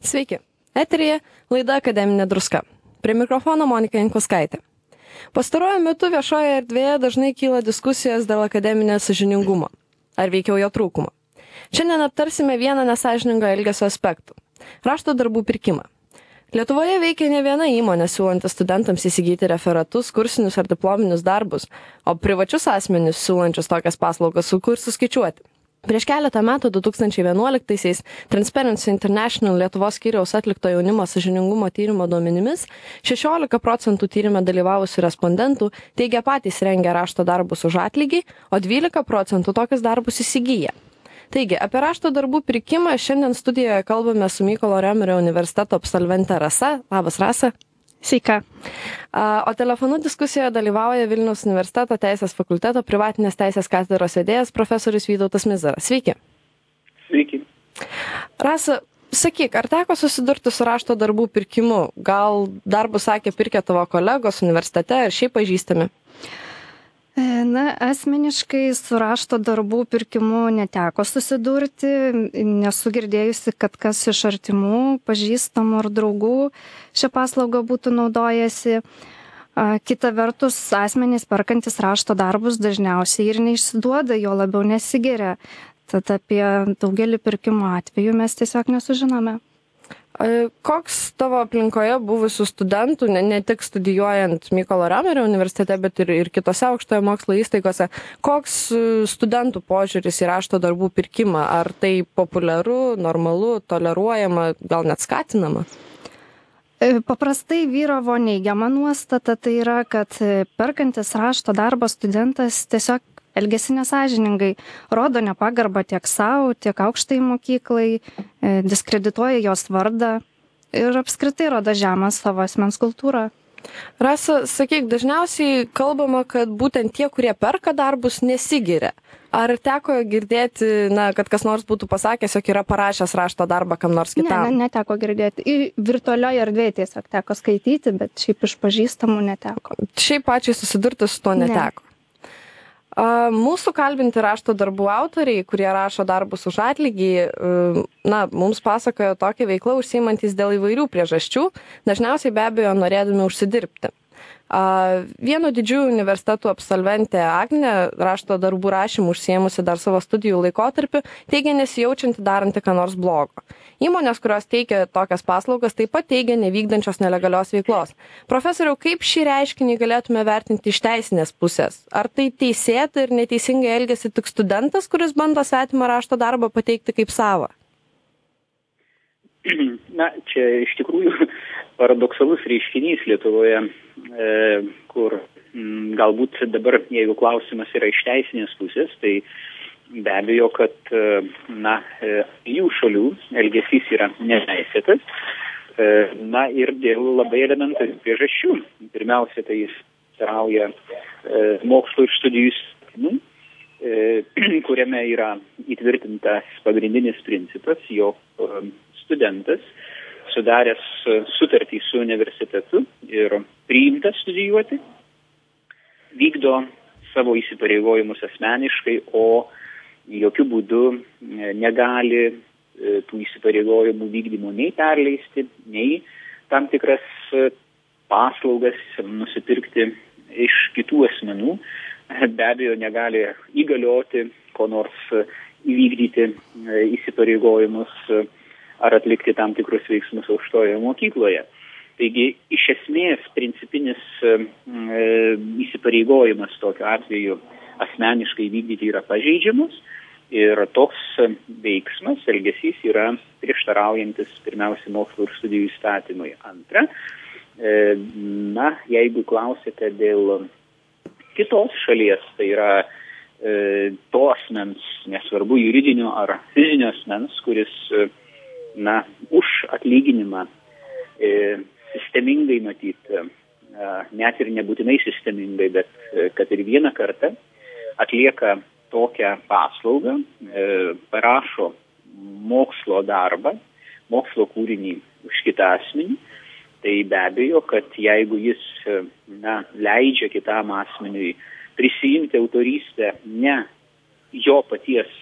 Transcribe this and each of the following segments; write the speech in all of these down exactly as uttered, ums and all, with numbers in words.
Sveiki. Eteryje laida Akademinė druska. Prie mikrofono Monika Jankauskaitė. Pastaruoju metu viešoje erdvėje dažnai kyla diskusijos dėl akademinės sąžiningumo, ar veikiau jo trūkumo. Šiandien aptarsime vieną nesąžiningo elgesio aspektų – rašto darbų pirkimą. Lietuvoje veikia ne viena įmonė siūlanti studentams įsigyti referatus, kursinius ar diplominius darbus, o privačius asmenis siūlančius tokias paslaugas sunku ir suskaičiuoti. Prieš keletą metų, du tūkstančiai vienuoliktaisiais, Transparency International Lietuvos skyriaus atlikto jaunimo sąžiningumo tyrimo duomenimis, šešiolika procentų tyrime dalyvavusių respondentų teigia patys rengia rašto darbus už atlygį, o dvylika procentų tokius darbus įsigyja. Taigi, apie rašto darbų pirkimą šiandien studijoje kalbame su Mykolo Riomerio universiteto absolvente Rasa. Labas, Rasa. Sveika. O telefonu diskusijoje dalyvauja Vilniaus universiteto teisės fakulteto privatinės teisės katedros vedėjas profesorius Vytautas Mizaras. Sveiki. Sveiki. Rasa, sakyk, ar teko susidurti su rašto darbų pirkimu? Gal darbus sakė pirkę tavo kolegos universitete ar šiaip pažįstami? Na, asmeniškai su rašto darbų pirkimu neteko susidurti, nesu girdėjusi, kad kas iš artimų, pažįstamų ar draugų šią paslaugą būtų naudojasi. Kita vertus, asmenys perkantis rašto darbus dažniausiai ir neišsiduoda, jo labiau nesigeria. Tad apie daugelį pirkimo atvejų mes tiesiog nesužinome. Koks tavo aplinkoje buvusių studentų, ne, ne tik studijuojant Mykolo Riomerio universitete, bet ir, ir kitose aukštojo mokslo įstaigose, koks studentų požiūris į rašto darbų pirkimą? Ar tai populiaru, normalu, toleruojama, gal net skatinama? Paprastai vyravo neigiama nuostata, tai yra, kad perkantis rašto darbą studentas tiesiog elgiasi nesąžiningai, rodo nepagarbą tiek savo, tiek aukštai mokyklai, diskredituoja jos vardą ir apskritai rodo žemą savo asmens kultūrą. Rasa, sakyk, dažniausiai kalbama, kad būtent tie, kurie perka darbus, nesigiria. Ar teko girdėti, na, kad kas nors būtų pasakęs, jog yra parašęs rašto darbą kam nors kitam? Ne, ne, neteko girdėti. Ir virtualioje erdvėje tiesiog teko skaityti, bet šiaip iš pažįstamų neteko. Šiaip pačiai susidurti su to neteko. Ne. Mūsų kalbinti rašto darbų autoriai, kurie rašo darbus už atlygį, na, mums pasakojo tokią veiklą užsiimantis dėl įvairių priežasčių, dažniausiai be abejo norėdami užsidirbti. Vieno didžiųjų universitetų absolventė Agnė, rašto darbų rašymų užsiėmusi dar savo studijų laikotarpiu, teigia nesijaučianti daranti ką nors blogo. Įmonės, kurios teikia tokias paslaugas, taip pat teigia nevykdančios nelegalios veiklos. Profesoriau, kaip šį reiškinį galėtume vertinti iš teisinės pusės? Ar tai teisėta ir neteisingai elgiasi tik studentas, kuris bando svetimą rašto darbą pateikti kaip savą? Na, čia iš tikrųjų paradoksalus reiškinys Lietuvoje, e, kur m, galbūt dabar, jeigu klausimas yra iš teisinės pusės, tai be abejo, kad na, jų šalių elgesys yra neteisėtas, e, na ir dėl labai elementarių priežasčių. Pirmiausia, tai jis tarauja e, mokslo ir studijų įstatymų, e, kuriame yra įtvirtintas pagrindinis principas, jog e, studentas sudaręs sutartį su universitetu ir priimtas studijuoti, vykdo savo įsipareigojimus asmeniškai, o jokių būdų negali tų įsipareigojimų vykdymo nei perleisti, nei tam tikras paslaugas nusipirkti iš kitų asmenų. Be abejo, negali įgalioti, ko nors įvykdyti įsipareigojimus ar atlikti tam tikrus veiksmus aukštojoje mokykloje. Taigi, iš esmės, principinis e, įsipareigojimas tokiu atveju asmeniškai vykdyti yra pažeidžiamas ir toks veiksmas, elgesys yra prieštaraujantis pirmiausia mokslo ir studijų įstatymui. Antra, e, na, jeigu klausite dėl kitos šalies, tai yra e, to asmens, nesvarbu juridinio ar fizinio asmens, kuris na, už atlyginimą e, sistemingai matyti, e, net ir nebūtinai sistemingai, bet e, kad ir vieną kartą atlieka tokią paslaugą, e, parašo mokslo darbą, mokslo kūrinį už kitą asmenį, tai be abejo, kad jeigu jis na, leidžia kitam asmeniui prisijimti autorystę ne jo paties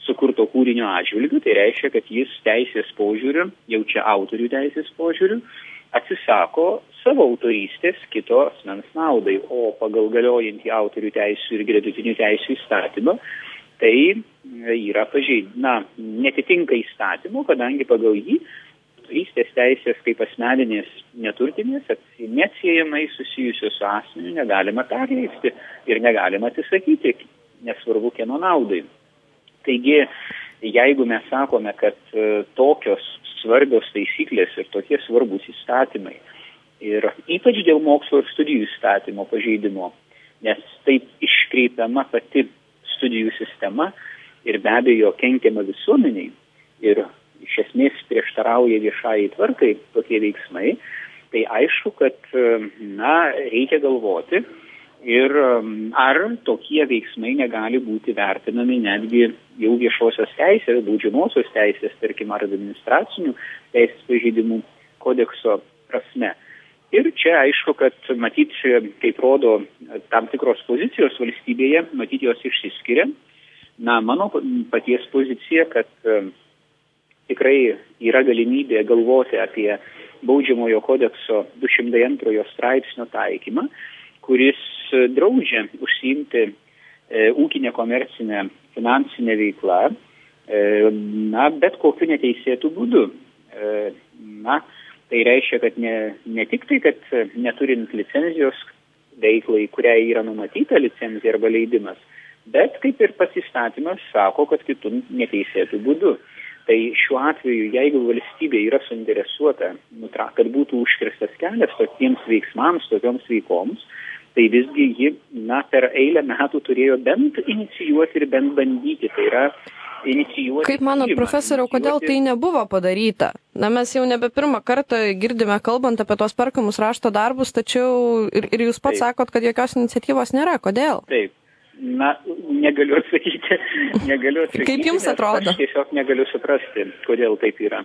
sukurto kūrinio atžvilgiu, tai reiškia, kad jis teisės požiūriu, jau čia autorių teisės požiūriu, atsisako savo autorystės kito asmens naudai, o pagal galiojantį autorių teisų ir gretutinių teisų įstatymą, tai yra pažeidina, netitinka įstatymu, kadangi pagal jį autorystės teisės kaip asmeninės neturtinės, neatsiejamai susijusios su asmeniu negalima perleisti ir negalima atsisakyti, nesvarbu kieno naudai. Taigi, jeigu mes sakome, kad tokios svarbios taisyklės ir tokie svarbus įstatymai ir ypač dėl mokslo ir studijų įstatymo pažeidimo, nes taip iškreipiama pati studijų sistema ir be abejo kenkiama visuomeniai ir iš esmės prieštarauja viešai tvarkai tokie veiksmai, tai aišku, kad na, reikia galvoti ir ar tokie veiksmai negali būti vertinami netgi jau viešosios teisės, baudžiamosios teisės, tarkim, ar administracinių teisės pažeidimų kodekso prasme. Ir čia aišku, kad matyt, kaip rodo tam tikros pozicijos valstybėje, matyt, jos išsiskiria. Na, mano paties pozicija, kad tikrai yra galimybė galvoti apie baudžiamojo kodekso du šimtai antrojo straipsnio taikymą, kuris draudžia užsiimti e, ūkinę komercinę finansinę veiklą, e, na, bet kokiu neteisėtų būdu. E, na, tai reiškia, kad ne, ne tik tai, kad neturint licenzijos veiklai, kuriai yra numatyta licenzija arba leidimas, bet kaip ir pats įstatymas sako, kad kitų neteisėtų būdu. Tai šiuo atveju, jeigu valstybė yra suinteresuota, kad būtų užkirstas kelias tokiems veiksmams, tokioms veikoms, tai visgi ji, na, per eilę metų turėjo bent inicijuoti ir bent bandyti, tai yra inicijuoti. Kaip manot, profesoriau, kodėl tai nebuvo padaryta? Na, mes jau nebe pirmą kartą girdime kalbant apie tos perkamus rašto darbus, tačiau ir, ir jūs pats Taip. sakot, kad jokios iniciatyvos nėra. Kodėl? Taip. Na, negaliu atsakyti, negaliu atsakyti. Kaip jums atrodo? Aš tiesiog negaliu suprasti, kodėl taip yra.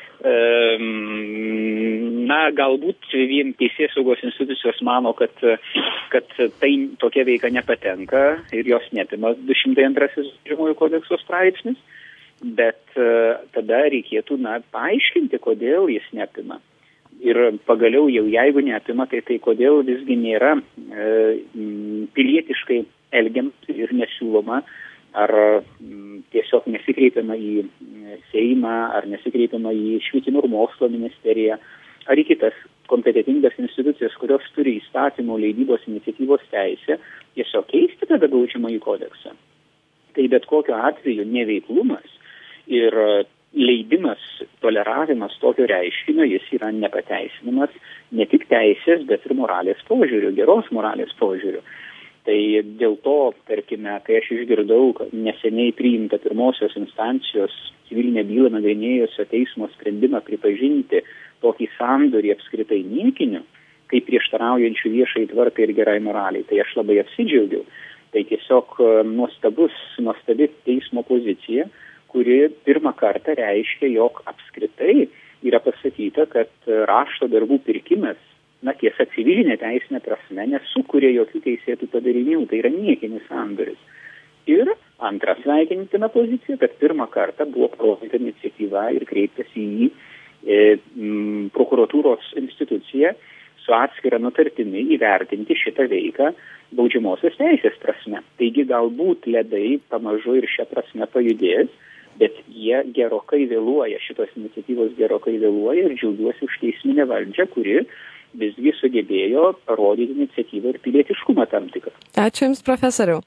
Na, galbūt vien teisėsaugos institucijos mano, kad, kad tai tokia veika nepatenka ir jos neapima du šimtai antrasis baudžiamojo kodekso straipsnis, bet tada reikėtų, na, paaiškinti, kodėl jis neapima. Ir pagaliau jau jeigu neapima, tai tai kodėl visgi nėra e, pilietiškai elgiant ir nesiūloma, ar m, tiesiog nesikreipiama į Seimą, ar nesikreipiama į Švietimo ir mokslo ministeriją, ar į kitas kompetitingas institucijas, kurios turi įstatymų leidybos iniciatyvos teisę, tiesiog keisti tada baudžiamąjį kodeksą. Tai bet kokiu atveju neveiklumas ir leidimas, toleravimas tokio reiškinio, jis yra nepateisinamas ne tik teisės, bet ir moralės požiūrių, geros moralės požiūrių. Tai dėl to, tarkime, kai aš išgirdau neseniai priimtą pirmosios instancijos civilinę bylą nagrinėjusio teismo sprendimą pripažinti tokį sandorį apskritai niekiniu, kaip prieštaraujančių viešai tvarkai ir gerai moraliai, tai aš labai apsidžiaugiau. Tai tiesiog nuostabus, nuostabi teismo pozicija, kuri pirmą kartą reiškia, jog apskritai yra pasakyta, kad rašto darbų pirkimas, na tiesa, civilinė teisinė prasme nesukuria jokių teisėtų padarinių, tai yra niekinis sandoris. Ir antra sveikintina pozicija, kad pirmą kartą buvo parodyta iniciatyva ir kreiptasi į e, m, prokuratūros instituciją su atskira nutartimi įvertinti šitą veiką baudžiamosios teisės prasme. Taigi galbūt ledai pamažu ir šią prasme pajudės, bet jie gerokai vėluoja, šitos iniciatyvos gerokai vėluoja ir džiaugiuosi už teisminę valdžią, kuri visgi sugebėjo parodyti iniciatyvą ir pilietiškumą tam tikrą. Ačiū Jums, profesoriau.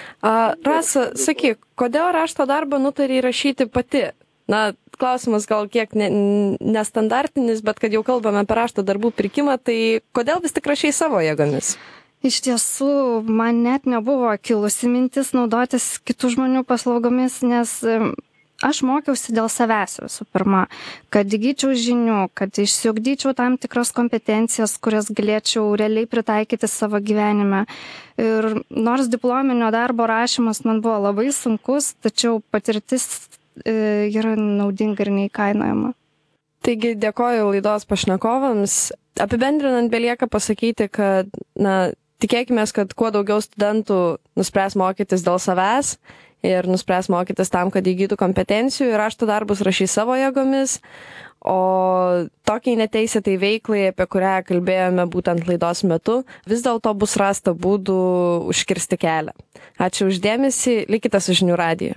A, Rasa, sakyk, kodėl rašto darbą nutarė įrašyti pati? Na, klausimas gal kiek ne, nestandartinis, bet kad jau kalbame apie rašto darbų pirkimą, tai kodėl vis tik rašai savo jėgomis? Iš tiesų, man net nebuvo kilusi mintis naudotis kitų žmonių paslaugomis, nes aš mokiausi dėl savęs visų pirma, kad įgyčiau žinių, kad išsiugdyčiau tam tikras kompetencijas, kurias galėčiau realiai pritaikyti savo gyvenime. Ir nors diplominio darbo rašymas man buvo labai sunkus, tačiau patirtis e, yra naudinga ir neįkainojama. Taigi dėkoju laidos pašnekovams. Apibendrinant belieka pasakyti, kad na, tikėkime, kad kuo daugiau studentų nuspręs mokytis dėl savęs ir nuspręs mokytis tam, kad įgytų kompetencijų ir rašto darbus rašys savo jėgomis. O tokiai neteisėtai veiklai, apie kurią kalbėjome būtent laidos metu, vis dėlto bus rasta būdų užkirsti kelią. Ačiū už dėmesį, likite su Žinių radiju.